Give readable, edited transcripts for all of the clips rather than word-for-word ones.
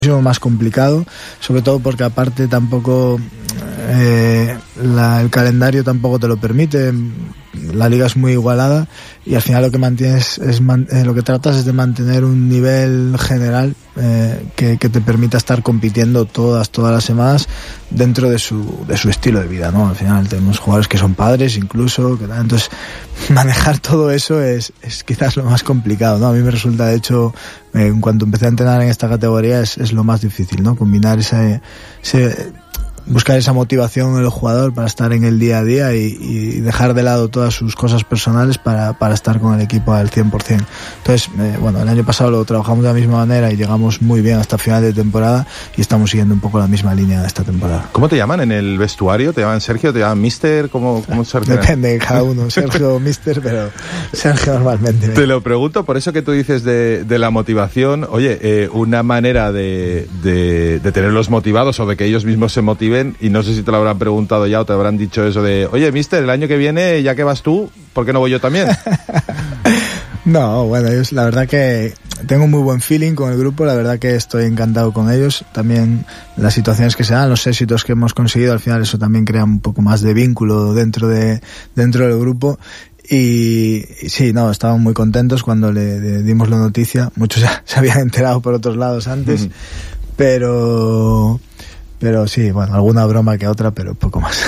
muchísimo más complicado, sobre todo porque aparte tampoco el calendario tampoco te lo permite. La liga es muy igualada y al final lo que mantienes lo que tratas es de mantener un nivel general que te permita estar compitiendo todas las semanas dentro de su estilo de vida, ¿no? Al final tenemos jugadores que son padres incluso, entonces manejar todo eso es quizás lo más complicado, ¿no? A mí me resulta, de hecho, en cuanto empecé a entrenar en esta categoría es lo más difícil, ¿no? Combinar buscar esa motivación en el jugador para estar en el día a día y dejar de lado todas sus cosas personales para estar con el equipo al 100%. Entonces, el año pasado lo trabajamos de la misma manera y llegamos muy bien hasta final de temporada y estamos siguiendo un poco la misma línea de esta temporada. ¿Cómo te llaman en el vestuario? ¿Te llaman Sergio? ¿Te llaman Mister? ¿Cómo Sergio? Depende de cada uno, Sergio o Mister, pero Sergio normalmente. Te lo pregunto por eso que tú dices de la motivación. Oye, una manera de tenerlos motivados o de que ellos mismos se motiven, y no sé si te lo habrán preguntado ya o te habrán dicho eso de, oye, mister, el año que viene, ya que vas tú, ¿por qué no voy yo también? No, bueno, la verdad que tengo muy buen feeling con el grupo, la verdad que estoy encantado con ellos. También las situaciones que se dan, los éxitos que hemos conseguido, al final eso también crea un poco más de vínculo dentro del grupo. Y sí, estaban muy contentos cuando le dimos la noticia. Muchos ya se habían enterado por otros lados antes, pero sí, alguna broma que otra, pero poco más.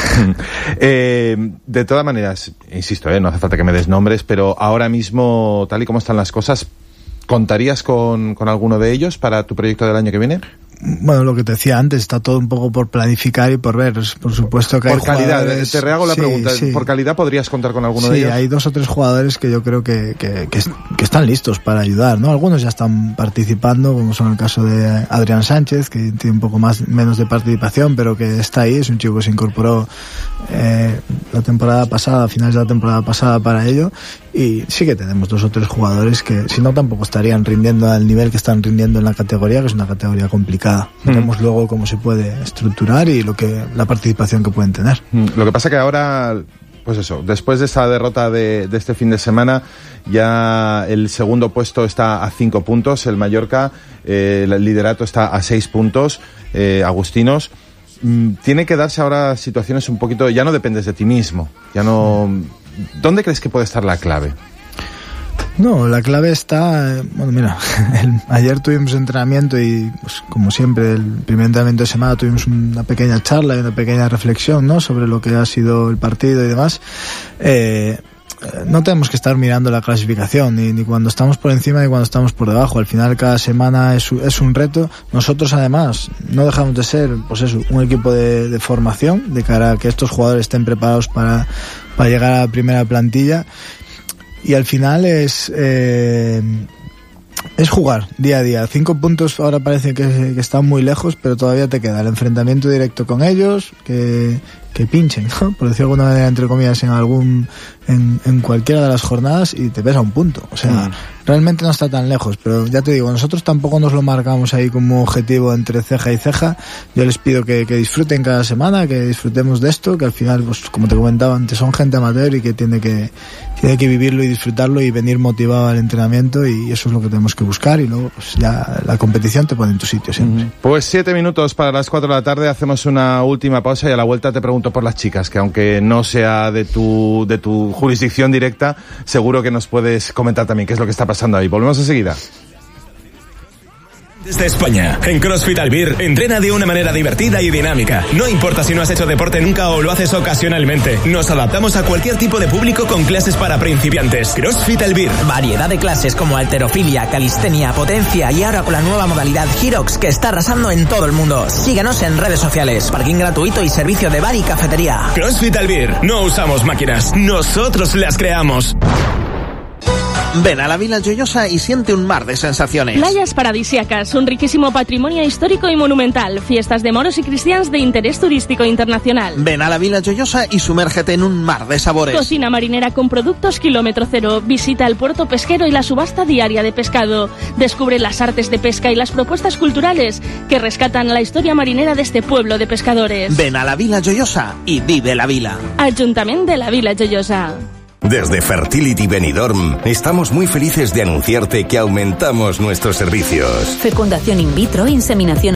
De todas maneras, insisto, no hace falta que me des nombres, pero ahora mismo, tal y como están las cosas, ¿contarías con alguno de ellos para tu proyecto del año que viene? Bueno, lo que te decía antes, está todo un poco por planificar y por ver. Por supuesto que por hay calidad, jugadores... te rehago la pregunta. Sí. ¿Por calidad podrías contar con alguno de ellos? Sí, hay 2 o 3 jugadores que yo creo que están listos para ayudar, ¿no? Algunos ya están participando, como son el caso de Adrián Sánchez, que tiene un poco menos de participación, pero que está ahí. Es un chico que se incorporó la temporada pasada, a finales de la temporada pasada para ello. Y sí que tenemos 2 o 3 jugadores que, si no, tampoco estarían rindiendo al nivel que están rindiendo en la categoría, que es una categoría complicada. Veremos luego cómo se puede estructurar y la participación que pueden tener. Lo que pasa que ahora, pues eso, después de esa derrota de este fin de semana, ya el segundo puesto está a 5 puntos, el Mallorca, el liderato está a 6 puntos, Agustinos. Tiene que darse ahora situaciones un poquito, ya no dependes de ti mismo, ¿dónde crees que puede estar la clave? No, la clave está, ayer tuvimos entrenamiento y, pues, como siempre, el primer entrenamiento de semana tuvimos una pequeña charla y una pequeña reflexión, ¿no?, sobre lo que ha sido el partido y demás. No tenemos que estar mirando la clasificación, ni cuando estamos por encima ni cuando estamos por debajo. Al final cada semana es un reto. Nosotros además no dejamos de ser, pues eso, un equipo de formación de cara a que estos jugadores estén preparados para llegar a la primera plantilla. Y al final es jugar día a día. 5 puntos ahora parece que están muy lejos, pero todavía te queda el enfrentamiento directo con ellos, que pinchen, ¿no?, por decirlo de alguna manera, entre comillas, en cualquiera de las jornadas, y te pesa un punto. O sea, realmente no está tan lejos, pero ya te digo, nosotros tampoco nos lo marcamos ahí como objetivo entre ceja y ceja. Yo les pido que disfruten cada semana, que disfrutemos de esto, que al final, pues, como te comentaba antes, son gente amateur y que tiene que vivirlo y disfrutarlo y venir motivado al entrenamiento, y eso es lo que tenemos que buscar, y luego, pues, ya la competición te pone en tu sitio siempre. Pues 7 minutos para las 4 de la tarde, hacemos una última pausa y a la vuelta te pregunto por las chicas, que aunque no sea de tu jurisdicción directa, seguro que nos puedes comentar también qué es lo que está pasando ahí. Volvemos enseguida. Desde España, en CrossFit Albir, entrena de una manera divertida y dinámica. No importa si no has hecho deporte nunca o lo haces ocasionalmente. Nos adaptamos a cualquier tipo de público con clases para principiantes. CrossFit Albir. Variedad de clases como halterofilia, calistenia, potencia y ahora con la nueva modalidad Hyrox, que está arrasando en todo el mundo. Síguenos en redes sociales, parking gratuito y servicio de bar y cafetería. CrossFit Albir. No usamos máquinas, nosotros las creamos. Ven a la Vila Joyosa y siente un mar de sensaciones. Playas paradisíacas, un riquísimo patrimonio histórico y monumental, fiestas de moros y cristians de interés turístico internacional. Ven a la Vila Joyosa y sumérgete en un mar de sabores. Cocina marinera con productos kilómetro cero, visita el puerto pesquero y la subasta diaria de pescado. Descubre las artes de pesca y las propuestas culturales que rescatan la historia marinera de este pueblo de pescadores. Ven a la Vila Joyosa y vive la vila. Ayuntamiento de la Vila Joyosa. Desde Fertility Benidorm estamos muy felices de anunciarte que aumentamos nuestros servicios. Fecundación in vitro, inseminación